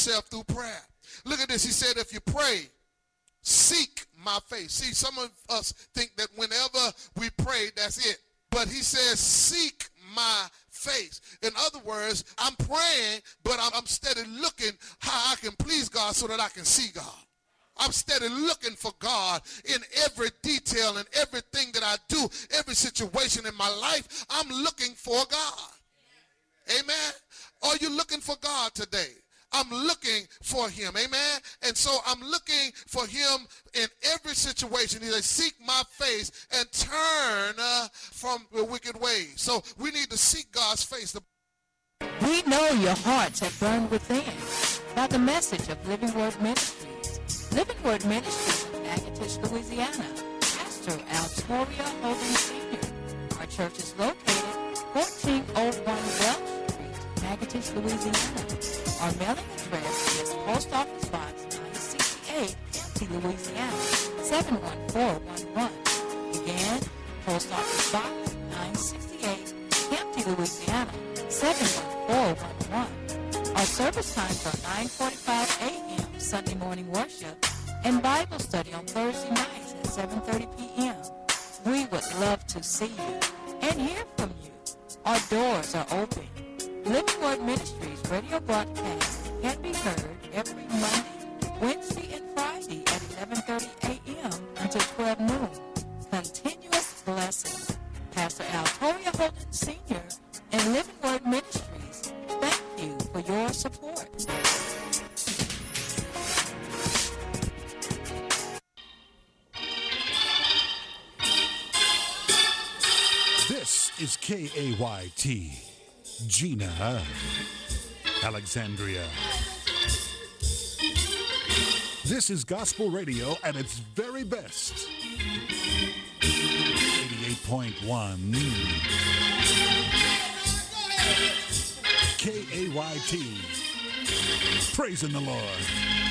yourself through prayer. Look at this. He said, if you pray, seek my face. See, some of us think that whenever we pray, that's it. But he says, seek my face. In other words, I'm praying, but I'm steady looking how I can please God so that I can see God. I'm steady looking for God in every detail and everything that I do, every situation in my life. I'm looking for God. Amen. Are you looking for God today? I'm looking for him. Amen. And so I'm looking for him in every situation. He says, seek my face and turn from the wicked ways. So we need to seek God's face. We know your hearts have burned within by the message of Living Word Ministries. Living Word Ministries of Natchitoches, Louisiana. Pastor Altoria Hogan Sr. Our church is located 1401 Welch Street, Natchitoches, Louisiana. Our mailing address is Post Office Box 968, Hampton, Louisiana, 71411. Again, Post Office Box 968, Hampton, Louisiana, 71411. Our service times are 9:45 a.m. Sunday morning worship and Bible study on Thursday nights at 7:30 p.m. We would love to see you and hear from you. Our doors are open. Living Word Ministries radio broadcast can be heard every Monday, Wednesday, and Friday at 11:30 a.m. until 12 noon. Continuous blessing. Pastor Altoria Holden Sr. and Living Word Ministries, thank you for your support. This is KAYT, Gina, Alexandria. This is gospel radio at its very best. 88.1 KAYT. Praising the Lord.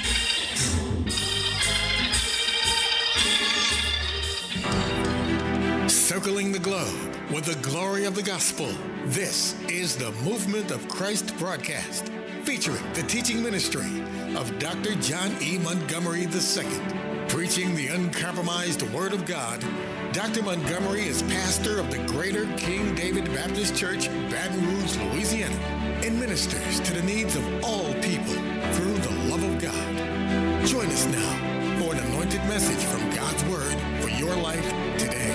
Circling the globe with the glory of the gospel. This is the Movement of Christ broadcast, featuring the teaching ministry of Dr. John E. Montgomery II. Preaching the uncompromised Word of God, Dr. Montgomery is pastor of the Greater King David Baptist Church, Baton Rouge, Louisiana, and ministers to the needs of all people through the love of God. Join us now for an anointed message from God's Word for your life today.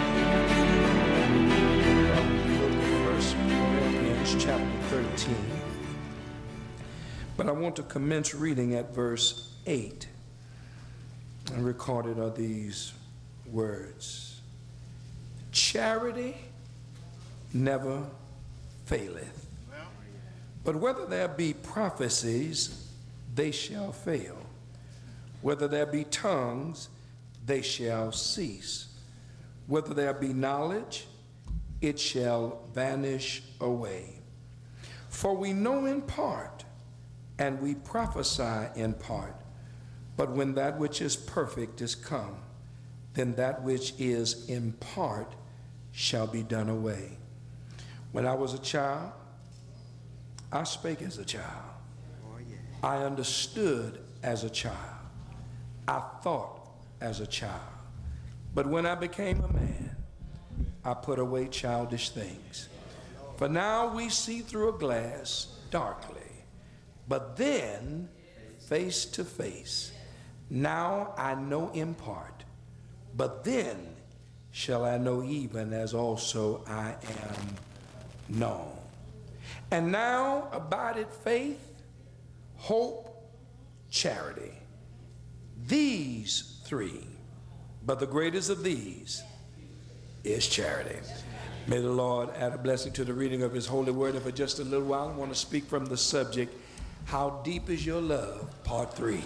1 Corinthians chapter 13. But I want to commence reading at verse 8. And recorded are these words. Charity never faileth. But whether there be prophecies, they shall fail. Whether there be tongues, they shall cease. Whether there be knowledge, it shall vanish away. For we know in part, and we prophesy in part. But when that which is perfect is come, then that which is in part shall be done away. When I was a child, I spake as a child. I understood as a child. I thought as a child. But when I became a man, I put away childish things. For now we see through a glass darkly, but then face to face. Now I know in part, but then shall I know even as also I am known. And now abideth faith, hope, charity. These three, but the greatest of these is charity. May the Lord add a blessing to the reading of his holy word. And for just a little while, I want to speak from the subject, How Deep Is Your Love, Part 3.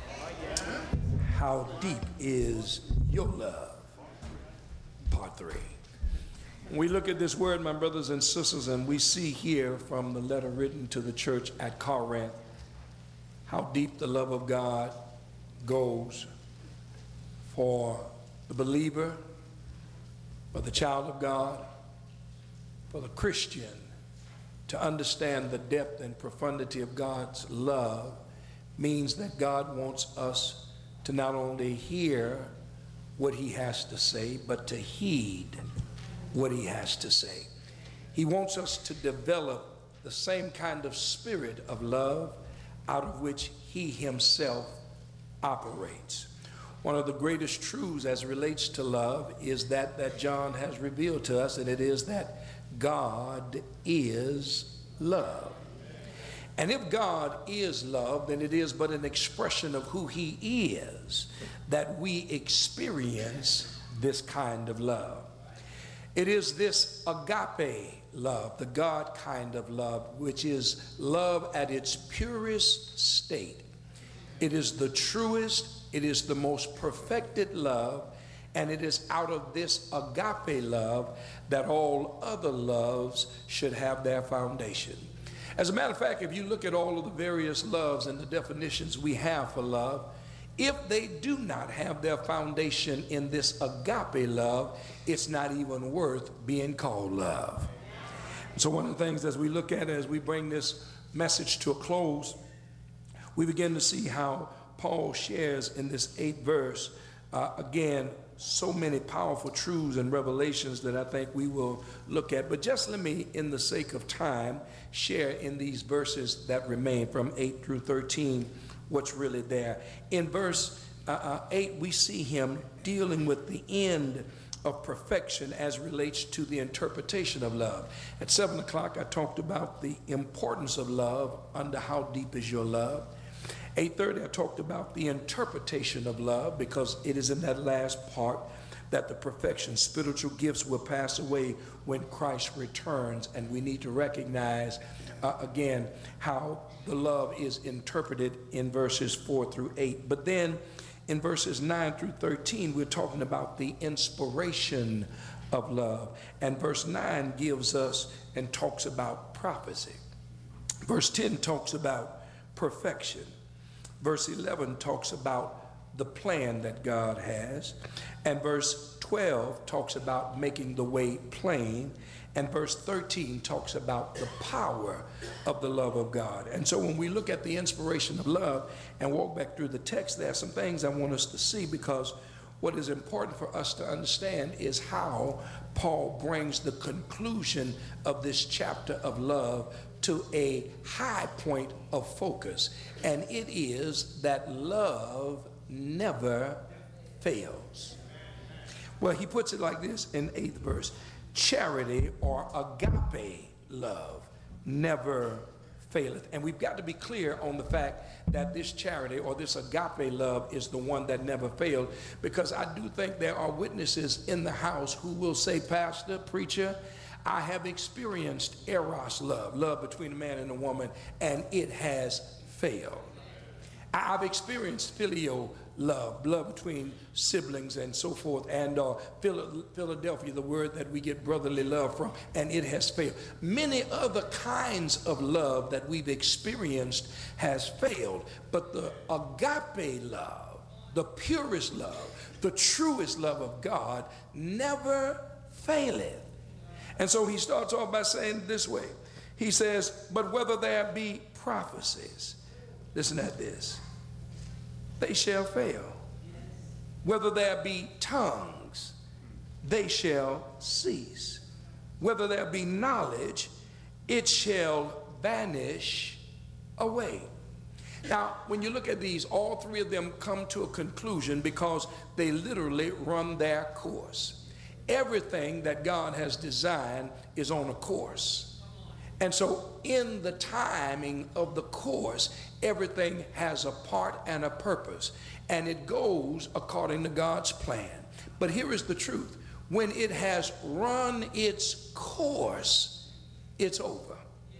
How deep is your love? Part 3. When we look at this word, my brothers and sisters, and we see here from the letter written to the church at Corinth, how deep the love of God goes for the believer, for the child of God, for the Christian, to understand the depth and profundity of God's love means that God wants us to not only hear what he has to say, but to heed what he has to say. He wants us to develop the same kind of spirit of love out of which he himself operates. One of the greatest truths as relates to love is that John has revealed to us, and it is that God is love. And if God is love, then it is but an expression of who he is that we experience this kind of love. It is this agape love, the God kind of love, which is love at its purest state. It is the truest, it is the most perfected love, and it is out of this agape love that all other loves should have their foundation. As a matter of fact, if you look at all of the various loves and the definitions we have for love, if they do not have their foundation in this agape love, it's not even worth being called love. So one of the things as we look at it, as we bring this message to a close, we begin to see how Paul shares in this 8th verse, again, so many powerful truths and revelations that I think we will look at. But just let me, in the sake of time, share in these verses that remain from 8 through 13 what's really there. In verse 8, we see him dealing with the end of perfection as relates to the interpretation of love. At 7 o'clock, I talked about the importance of love under how deep is your love. 8:30, I talked about the interpretation of love, because it is in that last part that the perfection, spiritual gifts will pass away when Christ returns, and we need to recognize again how the love is interpreted in verses 4 through 8. But then in verses 9 through 13, we're talking about the inspiration of love, and verse 9 gives us and talks about prophecy. Verse 10 talks about perfection. Verse 11 talks about the plan that God has. And verse 12 talks about making the way plain. And verse 13 talks about the power of the love of God. And so when we look at the inspiration of love and walk back through the text, there are some things I want us to see, because what is important for us to understand is how Paul brings the conclusion of this chapter of love to a high point of focus, and it is that love never fails. Well, he puts it like this in 8th verse: charity, or agape love, never faileth. And we've got to be clear on the fact that this charity or this agape love is the one that never failed, because I do think there are witnesses in the house who will say, Pastor, preacher, I have experienced eros love, love between a man and a woman, and it has failed. I've experienced filial love, love between siblings and so forth, and Philadelphia, the word that we get brotherly love from, and it has failed. Many other kinds of love that we've experienced has failed, but the agape love, the purest love, the truest love of God never faileth. And so he starts off by saying this way. He says, but whether there be prophecies, listen at this, they shall fail. Whether there be tongues, they shall cease. Whether there be knowledge, it shall vanish away. Now, when you look at these, all three of them come to a conclusion because they literally run their course. Everything that God has designed is on a course. And so in the timing of the course, everything has a part and a purpose, and it goes according to God's plan. But here is the truth. When it has run its course, it's over.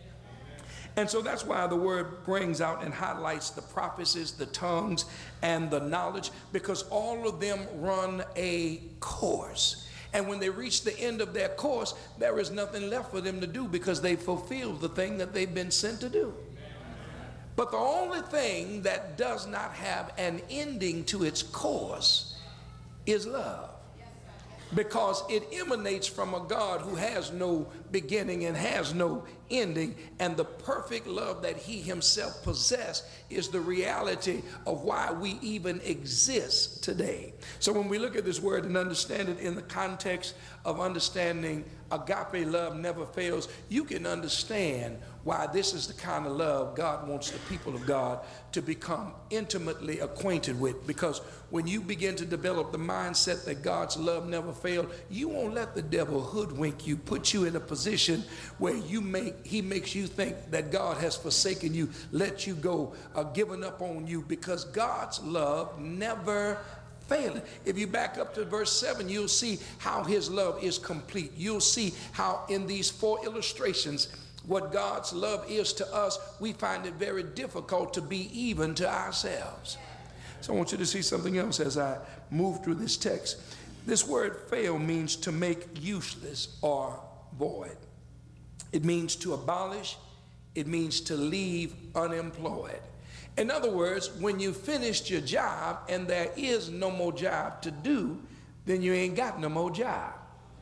And so that's why the word brings out and highlights the prophecies, the tongues, and the knowledge, because all of them run a course. And when they reach the end of their course, there is nothing left for them to do, because they fulfilled the thing that they've been sent to do. But the only thing that does not have an ending to its course is love. because it emanates from a God who has no beginning and has no ending, and the perfect love that he himself possessed is the reality of why we even exist today. So when we look at this word and understand it in the context of understanding agape love never fails, you can understand why this is the kind of love God wants the people of God to become intimately acquainted with. Because when you begin to develop the mindset that God's love never failed, you won't let the devil hoodwink you, put you in a position where he makes you think that God has forsaken you, let you go, given up on you, because God's love never failing. If you back up to verse 7, you'll see how his love is complete. You'll see how in these 4 illustrations, what God's love is to us, we find it very difficult to be even to ourselves. So I want you to see something else as I move through this text. This word fail means to make useless or void. It means to abolish. It means to leave unemployed. In other words, when you finished your job and there is no more job to do, then you ain't got no more job.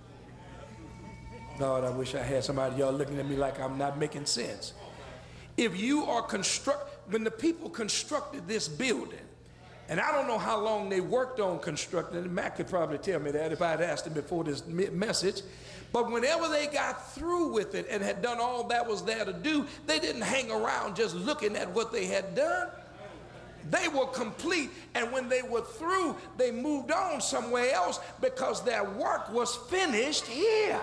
Lord, I wish I had somebody, y'all looking at me like I'm not making sense. If you are when the people constructed this building, and I don't know how long they worked on constructing it, Matt could probably tell me that if I had asked him before this message, but whenever they got through with it and had done all that was there to do, they didn't hang around just looking at what they had done. They were complete, and when they were through, they moved on somewhere else because their work was finished here.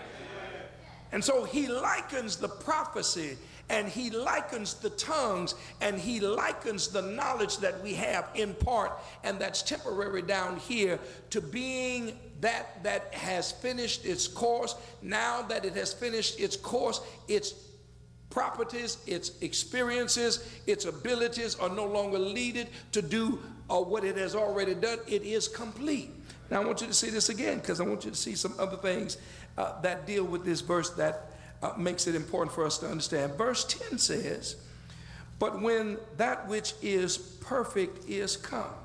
And so he likens the prophecy, and he likens the tongues, and he likens the knowledge that we have in part, and that's temporary down here, to being that has finished its course. Now that it has finished its course, its properties, its experiences, its abilities are no longer needed to do what it has already done. It is complete. Now I want you to see this again, because I want you to see some other things that deal with this verse that makes it important for us to understand. Verse 10 says, but when that which is perfect is come,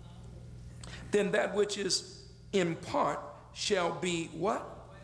then that which is in part shall be what?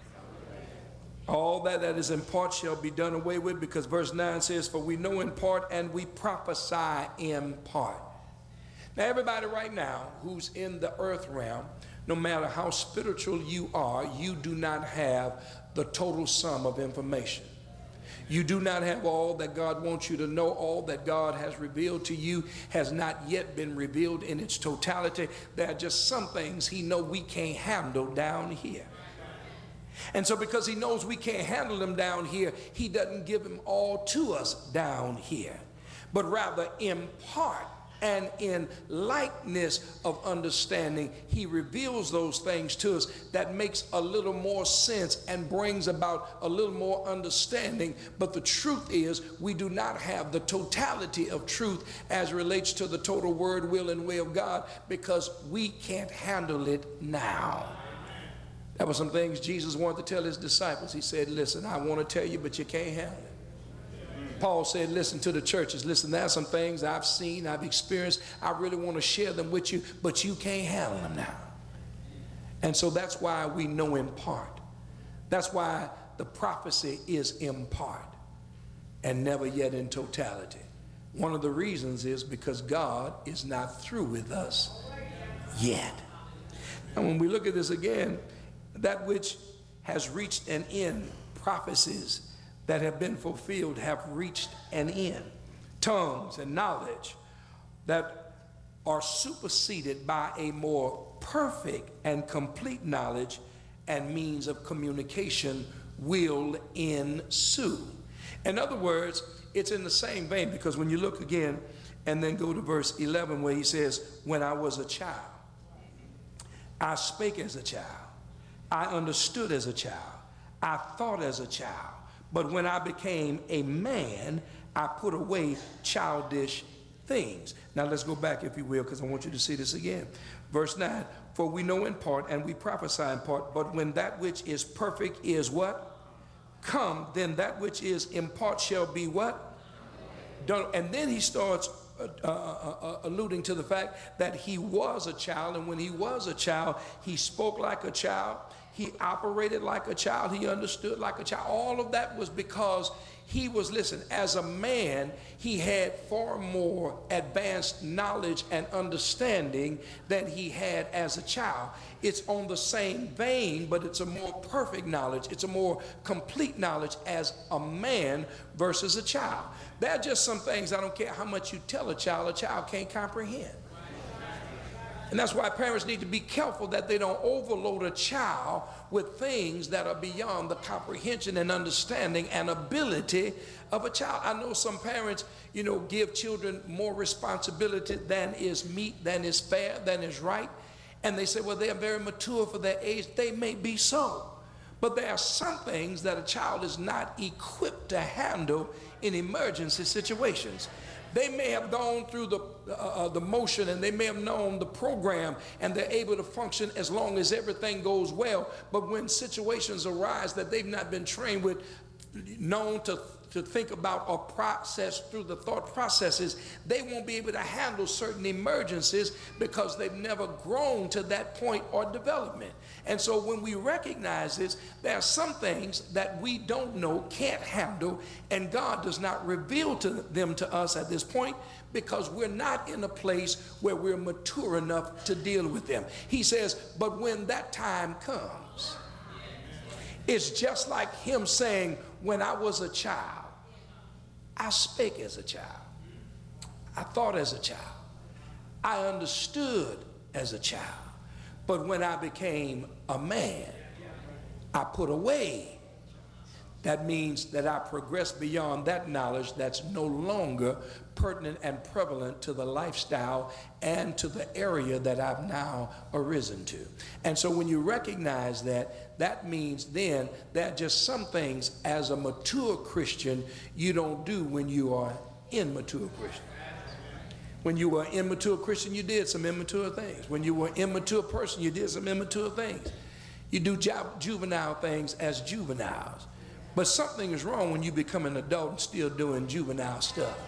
All that is in part shall be done away with, because verse 9 says, for we know in part and we prophesy in part. Now everybody right now who's in the earth realm, no matter how spiritual you are, you do not have the total sum of information. You do not have all that God wants you to know. All that God has revealed to you has not yet been revealed in its totality. There are just some things he knows we can't handle down here. And so because he knows we can't handle them down here, he doesn't give them all to us down here, but rather in part and in likeness of understanding, he reveals those things to us that makes a little more sense and brings about a little more understanding. But the truth is, we do not have the totality of truth as relates to the total word, will, and way of God, because we can't handle it now. That was some things Jesus wanted to tell his disciples. He said, listen, I want to tell you, but you can't handle it. Paul said, listen to the churches. Listen, there are some things I've seen, I've experienced. I really want to share them with you, but you can't handle them now. And so that's why we know in part. That's why the prophecy is in part and never yet in totality. One of the reasons is because God is not through with us yet. And when we look at this again, that which has reached an end, prophecies that have been fulfilled have reached an end. Tongues and knowledge that are superseded by a more perfect and complete knowledge and means of communication will ensue. In other words, it's in the same vein, because when you look again and then go to verse 11 where he says, when I was a child, I spake as a child, I understood as a child, I thought as a child. But when I became a man, I put away childish things. Now let's go back, if you will, because I want you to see this again. Verse 9, for we know in part and we prophesy in part, but when that which is perfect is what? Come, then that which is in part shall be what? Done. And then he starts alluding to the fact that he was a child, and when he was a child, he spoke like a child, he operated like a child, he understood like a child. All of that was because he was, listen, as a man, he had far more advanced knowledge and understanding than he had as a child. It's on the same vein, but it's a more perfect knowledge. It's a more complete knowledge as a man versus a child. There are just some things, I don't care how much you tell a child can't comprehend. And that's why parents need to be careful that they don't overload a child with things that are beyond the comprehension and understanding and ability of a child. I know some parents, give children more responsibility than is meet, than is fair, than is right. And they say, well, they're very mature for their age. They may be so. But there are some things that a child is not equipped to handle in emergency situations. They may have gone through the motion, and they may have known the program, and they're able to function as long as everything goes well. But when situations arise that they've not been trained with, known to think about or process through the thought processes, they won't be able to handle certain emergencies because they've never grown to that point or development. And so when we recognize this, there are some things that we don't know, can't handle, and God does not reveal them to us at this point because we're not in a place where we're mature enough to deal with them. He says, but when that time comes, it's just like him saying, when I was a child, I spake as a child. I thought as a child. I understood as a child. But when I became a man, I put away. That means that I progressed beyond that knowledge that's no longer pertinent and prevalent to the lifestyle and to the area that I've now arisen to. And so when you recognize that, that means then there are just some things as a mature Christian you don't do when you are immature Christian. When you were an immature Christian, you did some immature things. When you were an immature person, you did some immature things. You do juvenile things as juveniles. But something is wrong when you become an adult and still doing juvenile stuff.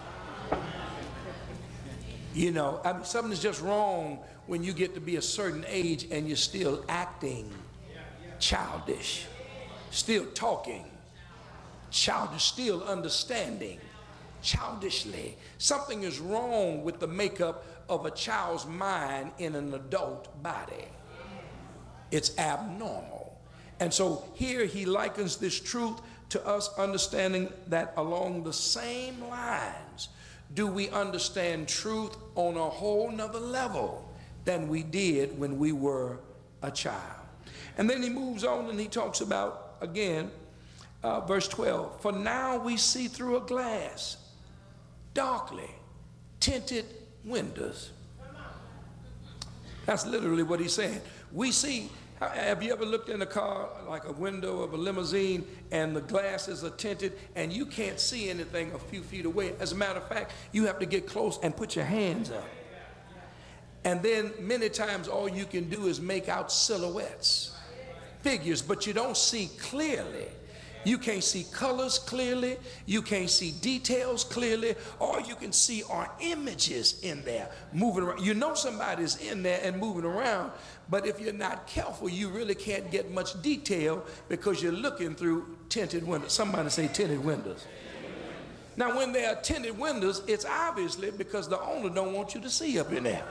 Something is just wrong when you get to be a certain age and you're still acting childish, still talking childish, still understanding childishly. Something is wrong with the makeup of a child's mind in an adult body. It's abnormal. And so here he likens this truth to us understanding that along the same lines do we understand truth on a whole nother level than we did when we were a child. And then he moves on and he talks about, again, verse 12, for now we see through a glass, darkly, tinted windows. That's literally what he's saying. We see. Have you ever looked in a car, like a window of a limousine, and the glasses are tinted and you can't see anything a few feet away? As a matter of fact, you have to get close and put your hands up. And then many times all you can do is make out silhouettes, figures, but you don't see clearly. You can't see colors clearly. You can't see details clearly. All you can see are images in there moving around. You know somebody's in there and moving around, but if you're not careful, you really can't get much detail because you're looking through tinted windows. Somebody say tinted windows. Now, when there are tinted windows, it's obviously because the owner don't want you to see up in there.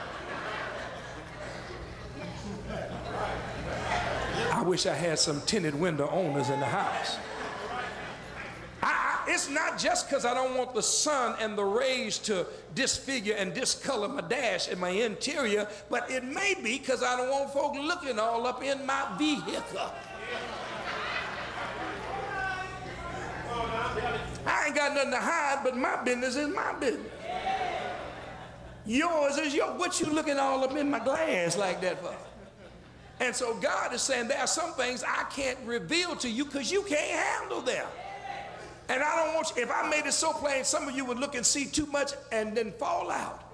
I wish I had some tinted window owners in the house. It's not just because I don't want the sun and the rays to disfigure and discolor my dash and my interior, but it may be because I don't want folk looking all up in my vehicle. I ain't got nothing to hide, but my business is my business. Yours is yours. What you looking all up in my glass like that for? And so God is saying there are some things I can't reveal to you because you can't handle them. And I don't want you, if I made it so plain, some of you would look and see too much and then fall out.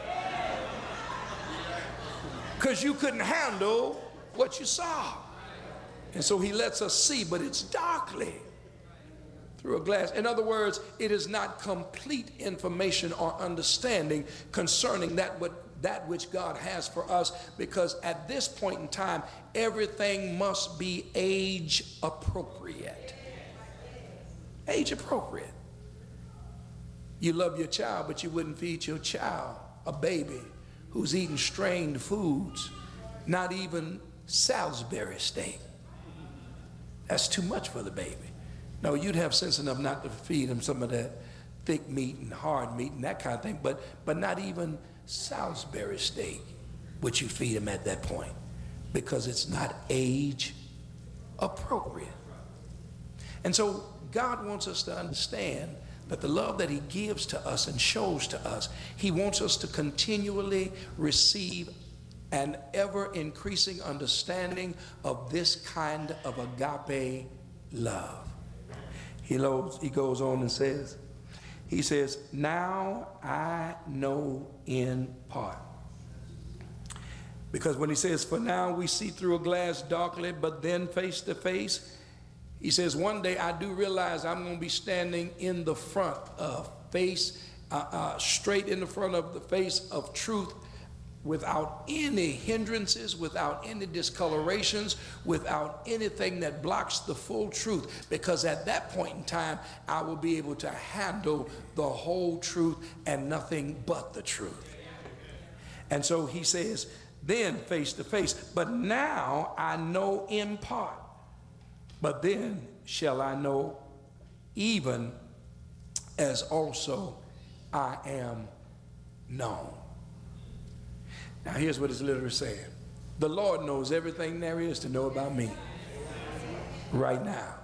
Because you couldn't handle what you saw. And so he lets us see, but it's darkly. through a glass. In other words, it is not complete information or understanding concerning that which God has for us, because at this point in time, everything must be age appropriate. Age appropriate. You love your child, but you wouldn't feed your child, a baby who's eating strained foods, not even Salisbury steak. That's too much for the baby. No, you'd have sense enough not to feed him some of that thick meat and hard meat and that kind of thing, but not even Salisbury steak would you feed him at that point, because it's not age appropriate. And so God wants us to understand that the love that he gives to us and shows to us, he wants us to continually receive an ever increasing understanding of this kind of agape love. He goes on and says, now I know in part. Because when he says, for now we see through a glass darkly, but then face to face, he says, one day I do realize I'm going to be standing in the front of straight in the front of the face of truth, without any hindrances, without any discolorations, without anything that blocks the full truth, because at that point in time, I will be able to handle the whole truth and nothing but the truth. And so he says, then face to face, but now I know in part, but then shall I know even as also I am known. Now here's what it's literally saying. The Lord knows everything there is to know about me right now.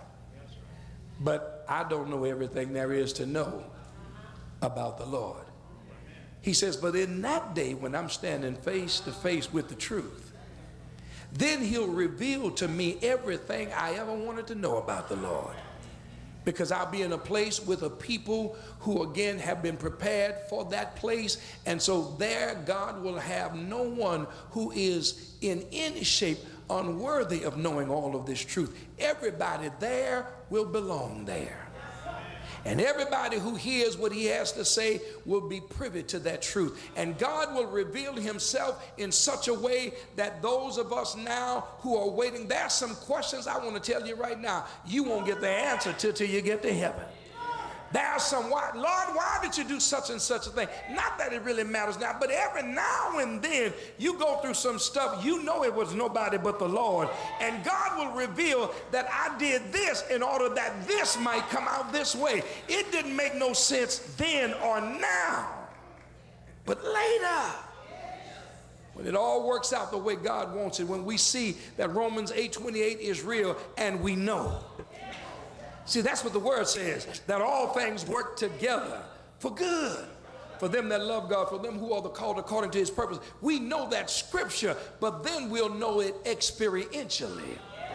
But I don't know everything there is to know about the Lord. He says, but in that day when I'm standing face to face with the truth, then he'll reveal to me everything I ever wanted to know about the Lord. Because I'll be in a place with a people who again have been prepared for that place. And so there God will have no one who is in any shape unworthy of knowing all of this truth. Everybody there will belong there. And everybody who hears what he has to say will be privy to that truth. And God will reveal himself in such a way that those of us now who are waiting, there are some questions I want to tell you right now, you won't get the answer till you get to heaven. There are some, Lord, why did you do such and such a thing? Not that it really matters now, but every now and then you go through some stuff, you know it was nobody but the Lord. And God will reveal that I did this in order that this might come out this way. It didn't make no sense then or now, but later, when it all works out the way God wants it, when we see that Romans 8:28 is real and we know. See, that's what the word says, that all things work together for good, for them that love God, for them who are the called according to his purpose. We know that scripture, but then we'll know it experientially.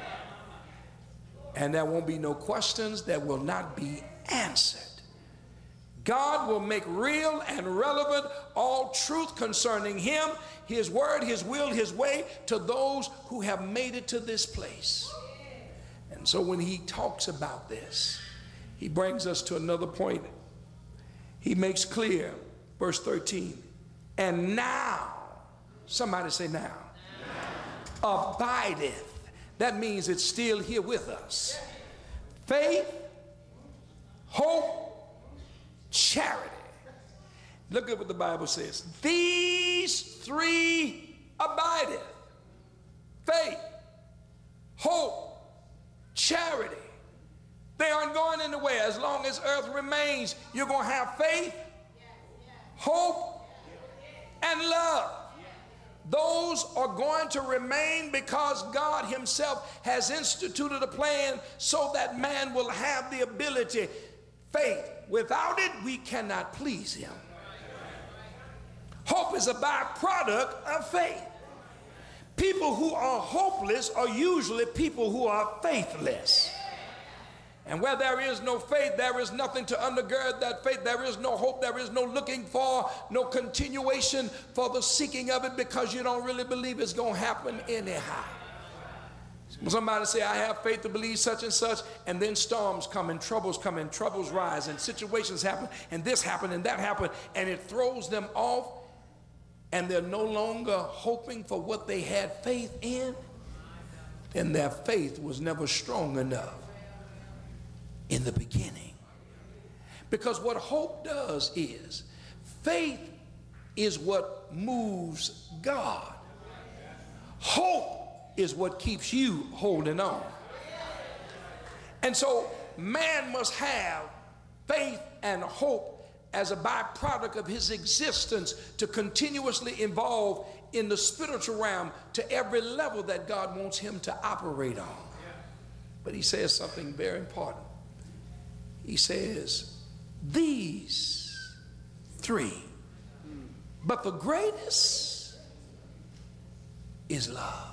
And there won't be no questions that will not be answered. God will make real and relevant all truth concerning him, his word, his will, his way, to those who have made it to this place. And so when he talks about this, he brings us to another point. He makes clear, verse 13, and now, somebody say now, abideth. That means it's still here with us. Faith, hope, charity. Look at what the Bible says. These three abideth. Faith, hope, charity. They aren't going anywhere. As long as earth remains, you're going to have faith, hope, and love. Those are going to remain because God himself has instituted a plan so that man will have the ability. Faith, without it, we cannot please him. Hope is a byproduct of faith. People who are hopeless are usually people who are faithless. And where there is no faith, there is nothing to undergird that faith. There is no hope. There is no looking for, no continuation for the seeking of it, because you don't really believe it's going to happen anyhow. Somebody say, I have faith to believe such and such, and then storms come and troubles rise and situations happen and this happen and that happen, and it throws them off, and they're no longer hoping for what they had faith in, then their faith was never strong enough in the beginning. Because what hope does is, faith is what moves God. Hope is what keeps you holding on. And so man must have faith and hope as a byproduct of his existence to continuously evolve in the spiritual realm to every level that God wants him to operate on. But he says something very important. He says, these three, but the greatest is love.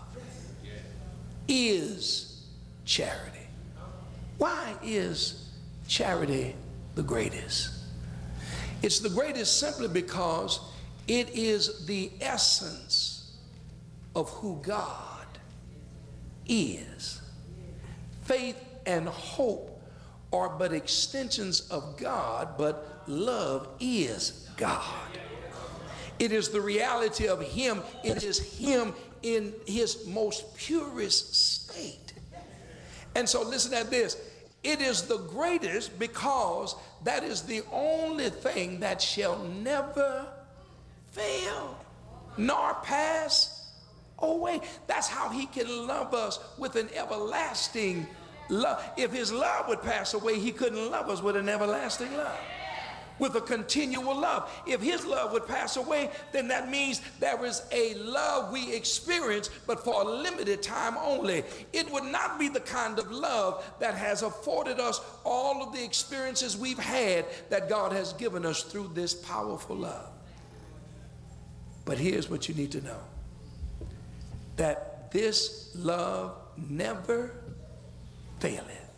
Is charity. Why is charity the greatest? It's the greatest simply because it is the essence of who God is. Faith and hope are but extensions of God, but love is God. It is the reality of him. It is him in his most purest state. And so listen at this. It is the greatest because that is the only thing that shall never fail nor pass away. That's how he can love us with an everlasting love. If his love would pass away, he couldn't love us with an everlasting love, with a continual love. If his love would pass away, then that means there is a love we experience, but for a limited time only. It would not be the kind of love that has afforded us all of the experiences we've had that God has given us through this powerful love. But here's what you need to know, that this love never faileth.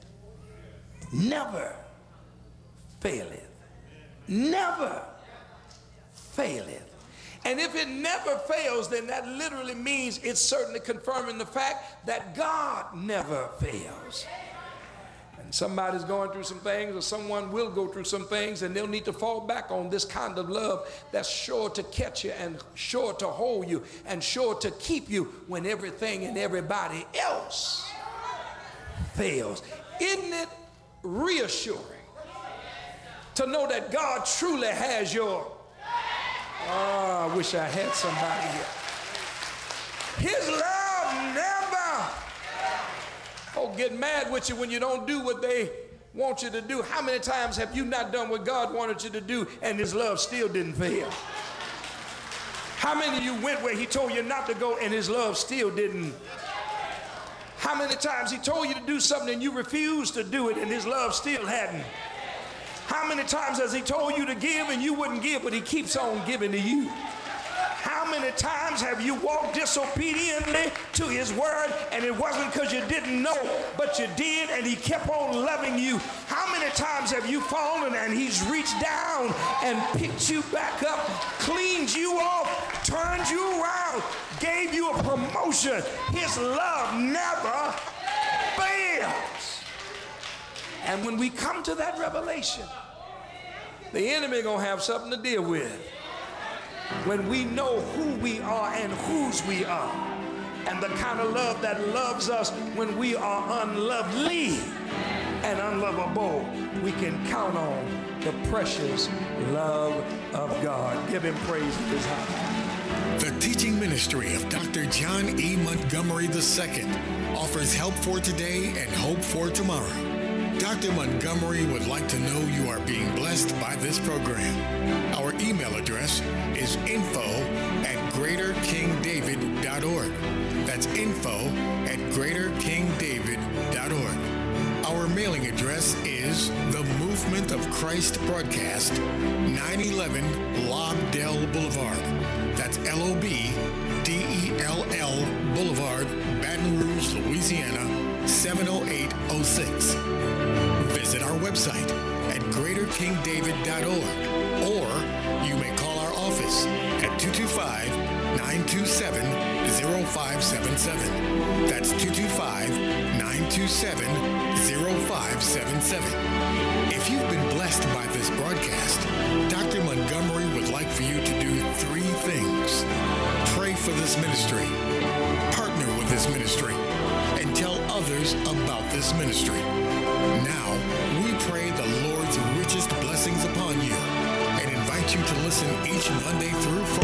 Never faileth. Never faileth. And if it never fails, then that literally means it's certainly confirming the fact that God never fails. And somebody's going through some things, or someone will go through some things, and they'll need to fall back on this kind of love that's sure to catch you and sure to hold you and sure to keep you when everything and everybody else fails. Isn't it reassuring to know that God truly has your, oh, I wish I had somebody here. His love never, oh, get mad with you when you don't do what they want you to do. How many times have you not done what God wanted you to do and his love still didn't fail? How many of you went where he told you not to go and his love still didn't? How many times he told you to do something and you refused to do it and his love still hadn't? How many times has he told you to give and you wouldn't give, but he keeps on giving to you? How many times have you walked disobediently to his word and it wasn't because you didn't know, but you did, and he kept on loving you? How many times have you fallen and he's reached down and picked you back up, cleaned you off, turned you around, gave you a promotion? His love never fails. And when we come to that revelation, the enemy gonna have something to deal with. When we know who we are and whose we are, and the kind of love that loves us when we are unlovely and unlovable, we can count on the precious love of God. Give him praise in his heart. The teaching ministry of Dr. John E. Montgomery II offers help for today and hope for tomorrow. Dr. Montgomery would like to know you are being blessed by this program. Our email address is info@greaterkingdavid.org. That's info@greaterkingdavid.org. Our mailing address is The Movement of Christ Broadcast, 911 Lobdell Boulevard. That's LOBDELL Boulevard, Baton Rouge, Louisiana, 70806. Visit our website at greaterkingdavid.org, or you may call our office at 225-927-00 225-927-0577. That's 225-927-0577. If you've been blessed by this broadcast, Dr. Montgomery would like for you to do 3 things. Pray for this ministry, partner with this ministry, and tell others about this ministry. Now, we pray the Lord's richest blessings upon you and invite you to listen each Monday through Friday